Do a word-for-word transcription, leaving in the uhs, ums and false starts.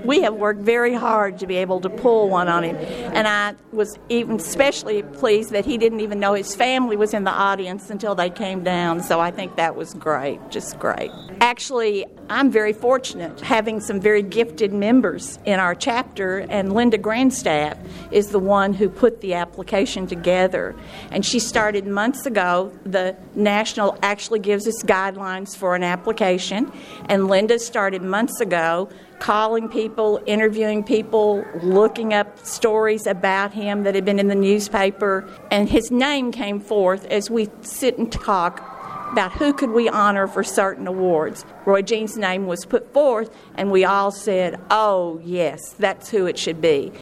we have worked very hard to be able to pull one on him. And I was even especially pleased that he didn't even know his family was in the audience until they came down. So I think that was great, just great. Actually, I'm very fortunate having some very gifted members in our chapter, and Linda Grandstaff is the one who put the application together. And she started months ago. The National actually gives us guidelines for an application, and Linda started months ago calling people, interviewing people, looking up stories about him that had been in the newspaper, and his name came forth as we sit and talk about who could we honor for certain awards. Roy Jean's name was put forth, and we all said, oh, yes, that's who it should be.